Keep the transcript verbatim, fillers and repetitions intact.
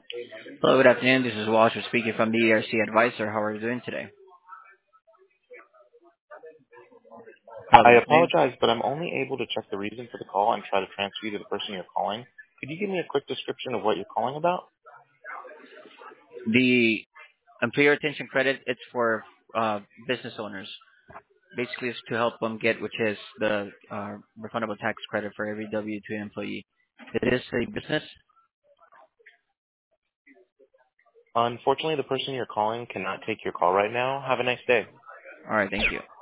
Hello, good afternoon. This is Walter speaking from the E R C Advisor. How are you doing today? Hello, I good afternoon. apologize, but I'm only able to check the reason for the call and try to transfer you to the person you're calling. Could you give me a quick description of what you're calling about? The employer retention credit, it's for uh, business owners. Basically, it's to help them get, which is the uh, refundable tax credit for every W two employee. It is a business. Unfortunately, the person you're calling cannot take your call right now. Have a nice day. All right, thank you.